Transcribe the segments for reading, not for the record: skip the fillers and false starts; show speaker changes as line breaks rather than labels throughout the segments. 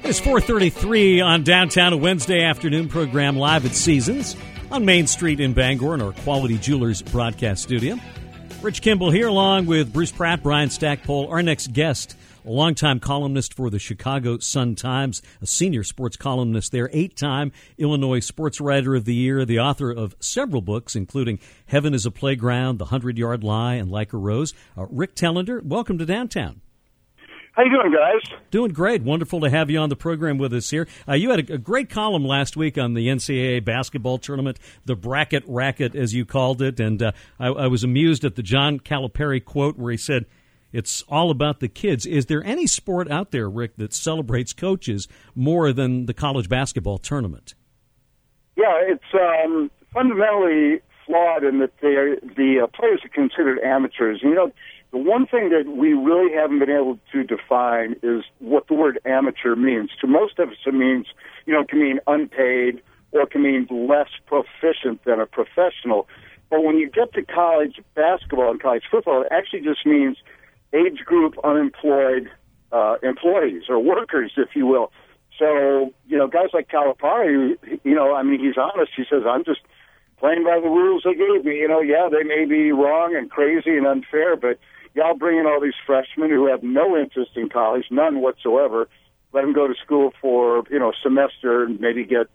It's 4:33 on Downtown, a Wednesday afternoon program live at Seasons on Main Street in Bangor in our Quality Jewelers broadcast studio. Rich Kimball here along with Bruce Pratt, Brian Stackpole. Our next guest, a longtime columnist for the Chicago Sun-Times, a senior sports columnist there, 8-time Illinois Sports Writer of the Year, the author of several books, including Heaven is a Playground, The 100-Yard Lie, and Like a Rose. Rick Tellender, welcome to Downtown.
How you doing, guys?
Doing great. Wonderful to have you on the program with us here. You had a great column last week on the NCAA basketball tournament, the bracket racket, as you called it, and I was amused at the John Calipari quote where he said, "It's all about the kids." Is there any sport out there, Rick, that celebrates coaches more than the college basketball tournament?
Yeah, it's fundamentally flawed in that the players are considered amateurs. You know, the one thing that we really haven't been able to define is what the word amateur means. To most of us, it means, it can mean unpaid or it can mean less proficient than a professional. But when you get to college basketball and college football, it actually just means age group unemployed employees or workers, if you will. So, guys like Calipari, he's honest. He says, I'm just playing by the rules they gave me. They may be wrong and crazy and unfair, but y'all bring in all these freshmen who have no interest in college, none whatsoever. Let them go to school for, a semester and maybe get,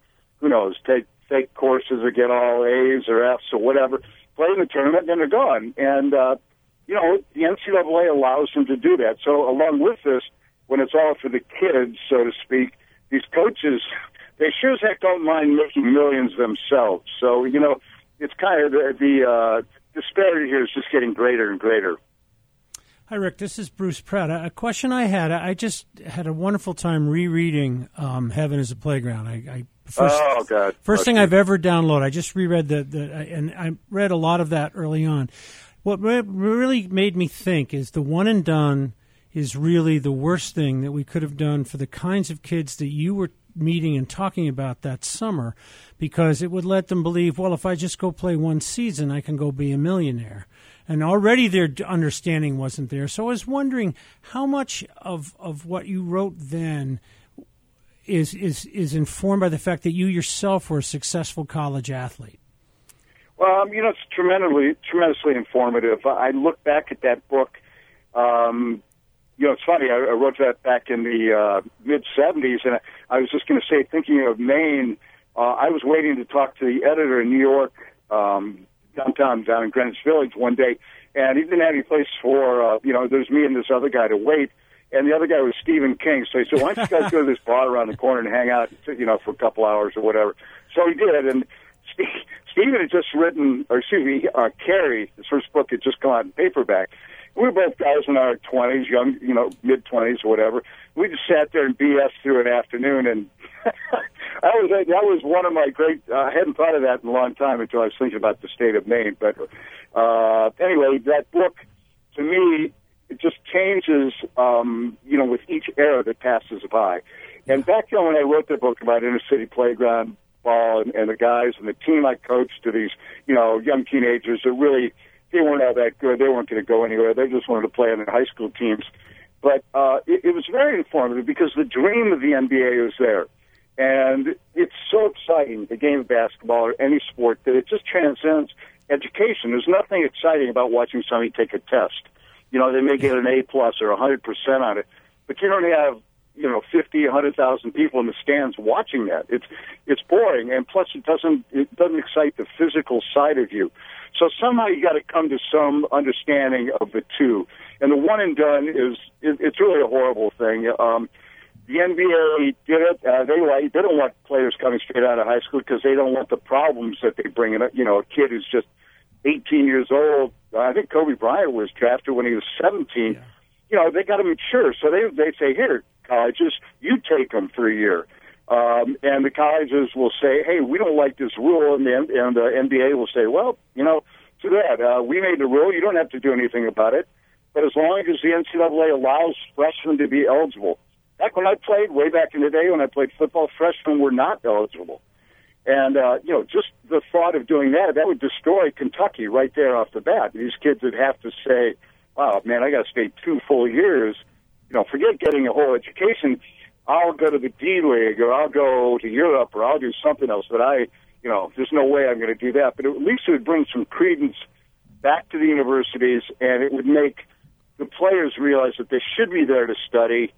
take courses or get all A's or F's or whatever, play in the tournament, and then they're gone. And, the NCAA allows them to do that. So along with this, when it's all for the kids, so to speak, these coaches, they sure as heck don't mind making millions themselves. So, it's kind of the disparity here is just getting greater and greater.
Hi, Rick. This is Bruce Pratt. A question I had, I just had a wonderful time rereading Heaven is a Playground. First thing I've ever downloaded. I just reread and I read a lot of that early on. What really made me think is the one and done is really the worst thing that we could have done for the kinds of kids that you were meeting and talking about that summer, because it would let them believe, well, if I just go play one season, I can go be a millionaire. And already their understanding wasn't there. So I was wondering how much of what you wrote then is informed by the fact that you yourself were a successful college athlete.
Well, it's tremendously informative. I look back at that book. It's funny. I wrote that back in the mid-'70s, and I was just going to say, thinking of Maine, I was waiting to talk to the editor in New York, downtown, down in Greenwich Village one day, and he didn't have any place for, there's me and this other guy to wait, and the other guy was Stephen King. So he said, why don't you guys go to this bar around the corner and hang out, for a couple hours or whatever. So he did, and Stephen had just written, Carrie, his first book had just come out in paperback. We were both guys in our 20s, young, mid-20s or whatever. We just sat there and BS through an afternoon, and that was one of my great, I hadn't thought of that in a long time until I was thinking about the state of Maine. But anyway, that book, to me, it just changes, with each era that passes by. And back then when I wrote the book about inner city playground ball and the guys and the team I coached to these, young teenagers that really, they weren't all that good. They weren't going to go anywhere. They just wanted to play on their high school teams. But it was very informative because the dream of the NBA was there. And it's so exciting, the game of basketball or any sport, that it just transcends education. There's nothing exciting about watching somebody take a test. They may get an A+ or 100% on it, but you don't have 50, 100,000 people in the stands watching that. It's boring, and plus it doesn't excite the physical side of you. So somehow you got to come to some understanding of the two. And the one and done it's really a horrible thing. The NBA did it. They don't want players coming straight out of high school because they don't want the problems that they bring in. A kid who's just 18 years old. I think Kobe Bryant was drafted when he was 17. Yeah. They got to mature. So they say, here, colleges, you take them for a year. And the colleges will say, hey, we don't like this rule. And the NBA will say, well, too bad. We made the rule. You don't have to do anything about it. But as long as the NCAA allows freshmen to be eligible. Back when I played, way back in the day when I played football, freshmen were not eligible. And, just the thought of doing that would destroy Kentucky right there off the bat. These kids would have to say, wow, man, I got to stay 2 full years. Forget getting a whole education. I'll go to the D-League, or I'll go to Europe, or I'll do something else. But there's no way I'm going to do that. But at least it would bring some credence back to the universities, and it would make the players realize that they should be there to study.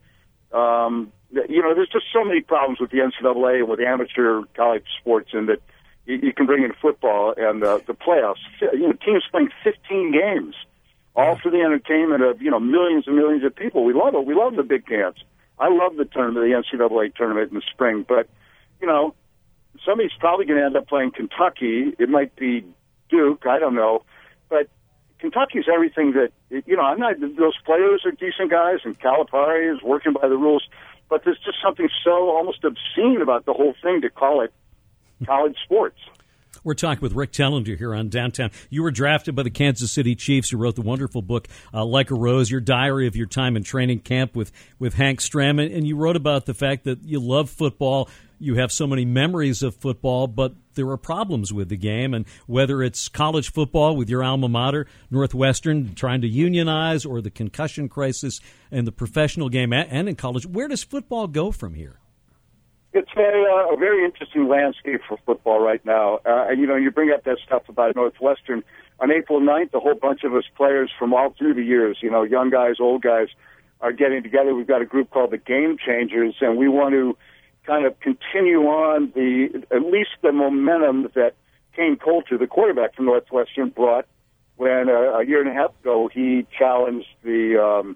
There's just so many problems with the NCAA and with amateur college sports, and that you can bring in football and the playoffs. Teams playing 15 games, all for the entertainment of millions and millions of people. We love it. We love the big dance. I love the tournament, the NCAA tournament in the spring. But somebody's probably going to end up playing Kentucky. It might be Duke. I don't know, but Kentucky's everything that I'm not. Those players are decent guys, and Calipari is working by the rules. But there's just something so almost obscene about the whole thing to call it college sports.
We're talking with Rick Tellender here on Downtown. You were drafted by the Kansas City Chiefs. You wrote the wonderful book, Like a Rose, your diary of your time in training camp with Hank Stram. And you wrote about the fact that you love football. You have so many memories of football, but there are problems with the game. And whether it's college football with your alma mater, Northwestern, trying to unionize, or the concussion crisis in the professional game and in college, where does football go from here?
It's a very interesting landscape for football right now. You bring up that stuff about Northwestern. On April 9th, a whole bunch of us players from all through the years, young guys, old guys, are getting together. We've got a group called the Game Changers, and we want to kind of continue on at least the momentum that Kane Coulter, the quarterback from Northwestern, brought when a year and a half ago he challenged the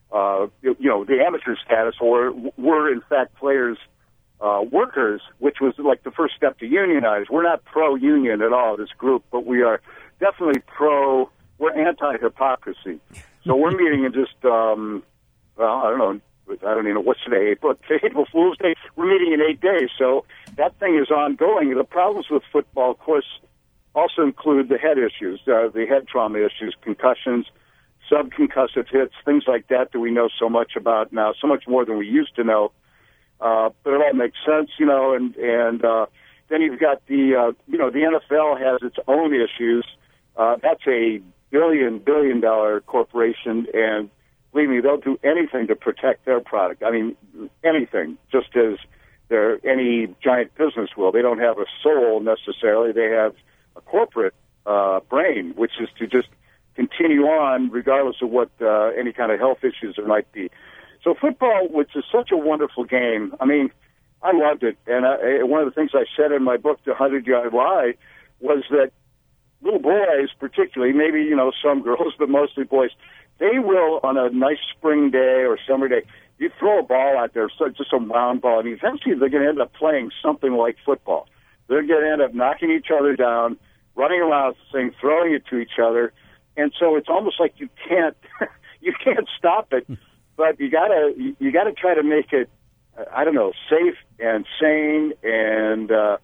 amateur status, or were in fact players. Workers, which was like the first step to unionize. We're not pro-union at all, this group, but we are definitely we're anti-hypocrisy. So we're meeting in just, I don't even know, what's today, April Fool's Day. We're meeting in 8 days, so that thing is ongoing. The problems with football, of course, also include the head issues, the head trauma issues, concussions, subconcussive hits, things like that we know so much about now, so much more than we used to know. But it all makes sense, and then you've got the NFL has its own issues. That's a billion dollar corporation, and believe me, they'll do anything to protect their product. I mean, anything, just as any giant business will. They don't have a soul necessarily. They have a corporate brain, which is to just continue on regardless of what any kind of health issues there might be. So football, which is such a wonderful game, I mean, I loved it. And one of the things I said in my book, The 100-Yard Lie, was that little boys particularly, maybe, some girls, but mostly boys, they will, on a nice spring day or summer day, you throw a ball out there, just a round ball, and eventually they're going to end up playing something like football. They're going to end up knocking each other down, running around the thing, throwing it to each other. And so it's almost like you can't stop it. But you gotta try to make it, safe and sane, and a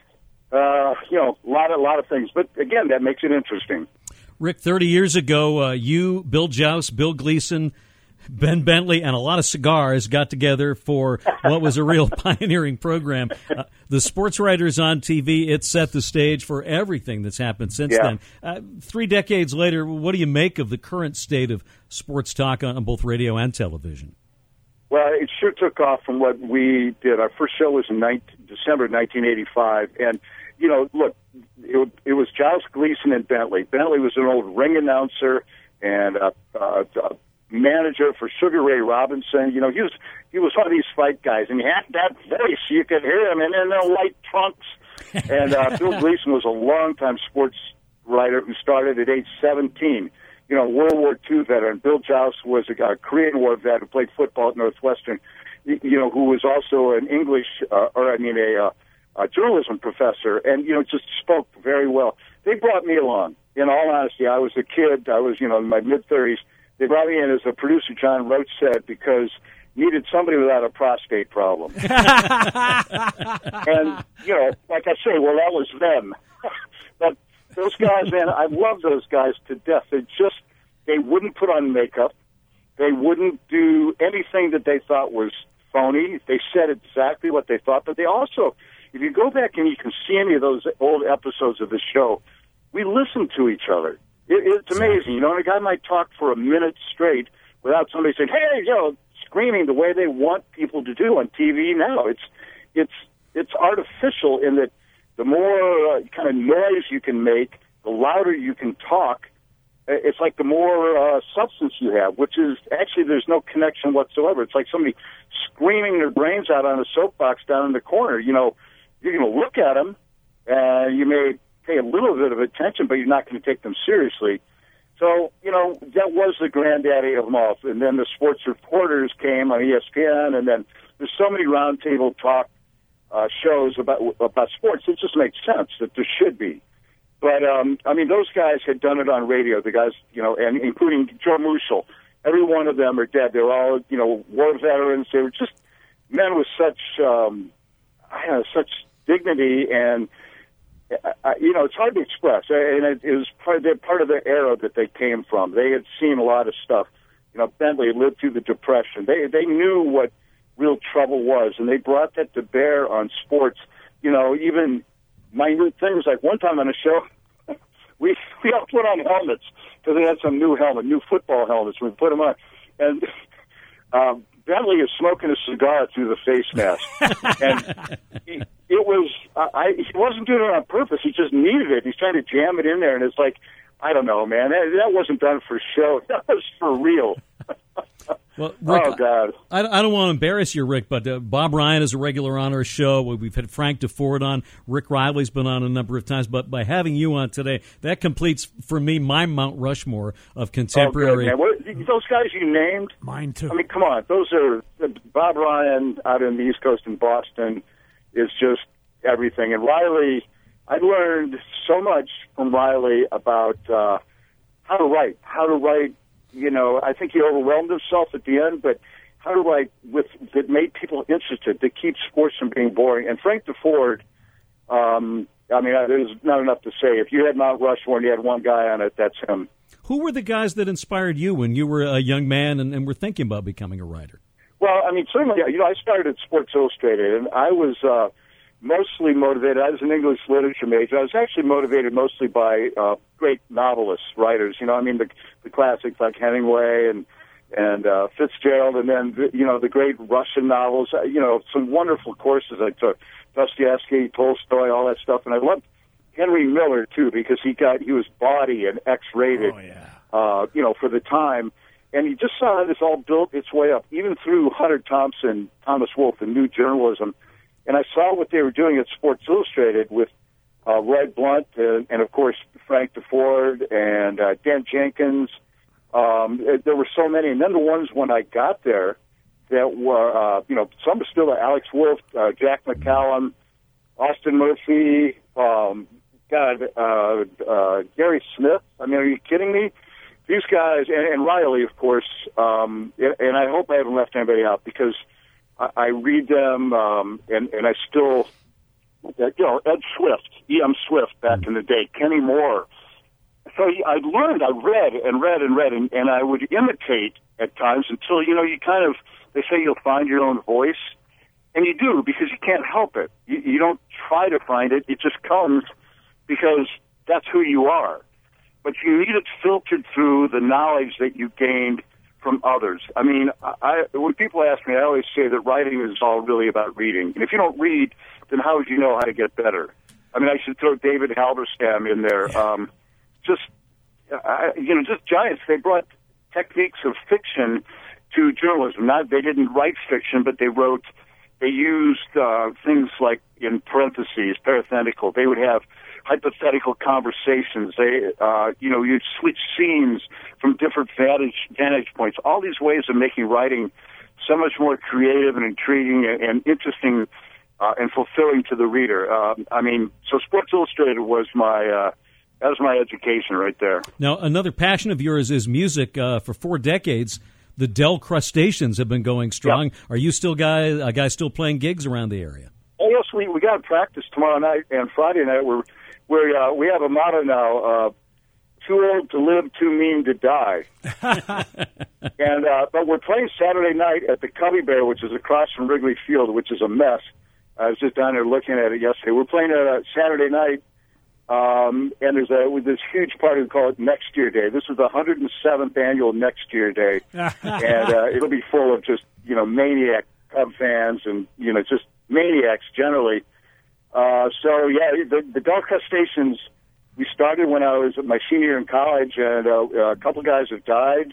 lot of things. But again, that makes it interesting.
Rick, 30 years ago, you, Bill Joust, Bill Gleason, Ben Bentley, and a lot of cigars got together for what was a real pioneering program. The Sports Writers on TV, it set the stage for everything that's happened since then. 3 decades later, what do you make of the current state of sports talk on both radio and television?
Well, it sure took off from what we did. Our first show was in December 1985, and, look, it was Joust, Gleason, and Bentley. Bentley was an old ring announcer and manager for Sugar Ray Robinson. He was one of these fight guys, and he had that voice. You could hear him in the white trunks. And Bill Gleason was a longtime sports writer who started at age 17. World War II veteran. Bill Joust was a Korean War vet who played football at Northwestern, who was also an a journalism professor, and, just spoke very well. They brought me along. In all honesty, I was a kid. I was, in my mid-30s. They brought me in, as a producer, John Roach said, because needed somebody without a prostate problem. And, like I say, well, that was them. But those guys, man, I love those guys to death. They wouldn't put on makeup. They wouldn't do anything that they thought was phony. They said exactly what they thought. But they also, if you go back and you can see any of those old episodes of the show, we listened to each other. It's amazing. A guy might talk for a minute straight without somebody saying, hey, screaming the way they want people to do on TV now. It's artificial in that the more kind of noise you can make, the louder you can talk. It's like the more substance you have, which is actually there's no connection whatsoever. It's like somebody screaming their brains out on a soapbox down in the corner. You know, you're going to look at them, and you may pay a little bit of attention, but you're not going to take them seriously. So, you know, that was the granddaddy of them all. And then the sports reporters came on ESPN, and then there's so many roundtable talk shows about sports. It just makes sense that there should be. But, I mean, those guys had done it on radio, the guys, you know, and including Joe Muschel. Every one of them are dead. They're all, you know, war veterans. They were just men with such, such dignity, and, you know, it's hard to express. And it was part of the era that they came from. They had seen a lot of stuff. You know, Bentley lived through the Depression. They knew what real trouble was, and they brought that to bear on sports. You know, even minute things like one time on a show, we all put on helmets because they had some new football helmets. We put them on, and Bentley is smoking a cigar through the face mask, and he wasn't doing it on purpose. He just needed it. He's trying to jam it in there, and it's like, I don't know, man. That wasn't done for show. That was for real.
Well, Rick,
oh, God.
I don't want to embarrass you, Rick, but Bob Ryan is a regular on our show. We've had Frank DeFord on. Rick Riley's been on a number of times. But by having you on today, that completes, for me, my Mount Rushmore of contemporary.
Oh, good, those guys you named?
Mine, too.
I mean, come on. Those are Bob Ryan out in the East Coast in Boston is just everything. And Riley, I learned so much from Riley about how to write. You know, I think he overwhelmed himself at the end, but how to write that made people interested, that keeps sports from being boring. And Frank DeFord, I mean, there's not enough to say. If you had Mount Rushmore and you had one guy on it, that's him.
Who were the guys that inspired you when you were a young man and were thinking about becoming a writer?
Well, I mean, certainly, you know, I started at Sports Illustrated, and I was mostly motivated. I was an English literature major. I was actually motivated mostly by great novelists, writers. You know, I mean, the classics like Hemingway and Fitzgerald, and then the great Russian novels. You know, some wonderful courses I took: Dostoevsky, Tolstoy, all that stuff. And I loved Henry Miller too because he was bawdy and X-rated.
Oh, yeah.
You know, for the time. And you just saw how this all built its way up, even through Hunter Thompson, Thomas Wolfe, and New Journalism. And I saw what they were doing at Sports Illustrated with Roy Blunt and, of course, Frank DeFord and Dan Jenkins. There were so many. And then the ones when I got there that were, some are still Alex Wolff, Jack McCallum, Austin Murphy, Gary Smith. I mean, are you kidding me? These guys, and Riley, of course, and I hope I haven't left anybody out because I read them, and I still, Ed Swift, E.M. Swift back in the day, Kenny Moore. So I read, and I would imitate at times until, you kind of, they say you'll find your own voice, and you do because you can't help it. You don't try to find it. It just comes because that's who you are. But you need it filtered through the knowledge that you gained from others. I mean, when people ask me, I always say that writing is all really about reading. And if you don't read, then how would you know how to get better? I mean, I should throw David Halberstam in there. Just giants. They brought techniques of fiction to journalism. They didn't write fiction, but they used things like in parentheses, parenthetical. They would have hypothetical conversations. You'd switch scenes from different vantage points. All these ways of making writing so much more creative and intriguing and interesting and fulfilling to the reader. So Sports Illustrated was my education right there. Now,
another passion of yours is music. For 4 decades, the Dell Crustaceans have been going strong. Yep. Are you still a guy still playing gigs around the area?
Oh, yes, we got to practice tomorrow night and Friday night. We have a motto now: too old to live, too mean to die. But we're playing Saturday night at the Cubby Bear, which is across from Wrigley Field, which is a mess. I was just down there looking at it yesterday. We're playing Saturday night And there's this huge party we call it Next Year Day. This is the 107th annual Next Year Day, and it'll be full of just maniac Cub fans and just maniacs generally. So yeah, the Dark Crustaceans. We started when I was my senior year in college, and a couple of guys have died.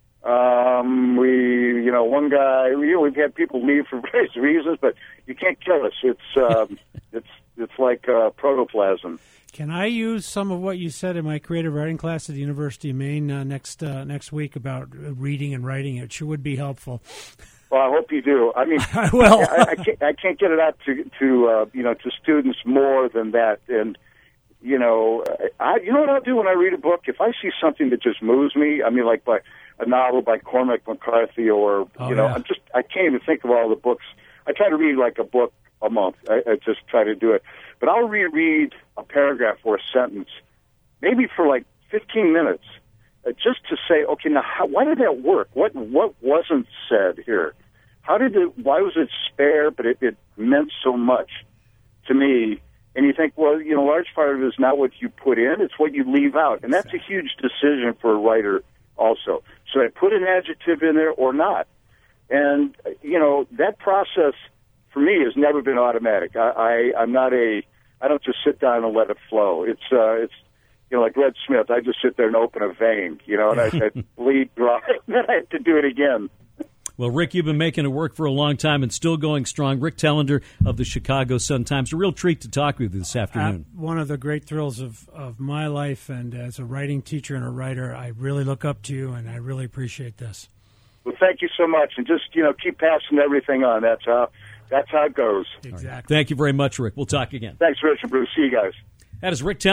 One guy. We've had people leave for various reasons, but you can't kill us. It's like protoplasm.
Can I use some of what you said in my creative writing class at the University of Maine next week about reading and writing? It sure would be helpful.
Well, I hope you do. I mean,
I will.
I can't get it out to students more than that. And you know what I'll do when I read a book? If I see something that just moves me, I mean, like by a novel by Cormac McCarthy, or I can't even think of all the books. I try to read like a book a month. I just try to do it. But I'll reread a paragraph or a sentence, maybe for like 15 minutes, just to say, okay, now why did that work? What wasn't said here? Why was it spare, but it meant so much to me? And you think, well, large part of it is not what you put in, it's what you leave out. And that's a huge decision for a writer also. Should I put an adjective in there or not? And, that process for me has never been automatic. I don't just sit down and let it flow. It's like Red Smith, I just sit there and open a vein, and I bleed dry, and then I have to do it again.
Well, Rick, you've been making it work for a long time and still going strong. Rick Tellender of the Chicago Sun-Times. A real treat to talk with you this afternoon.
One of the great thrills of my life, and as a writing teacher and a writer, I really look up to you, and I really appreciate this.
Well, thank you so much, and just keep passing everything on. That's how it goes.
Exactly.
Right. Thank you very much, Rick. We'll talk again.
Thanks, Rich and Bruce. See you guys.
That is Rick Tellender.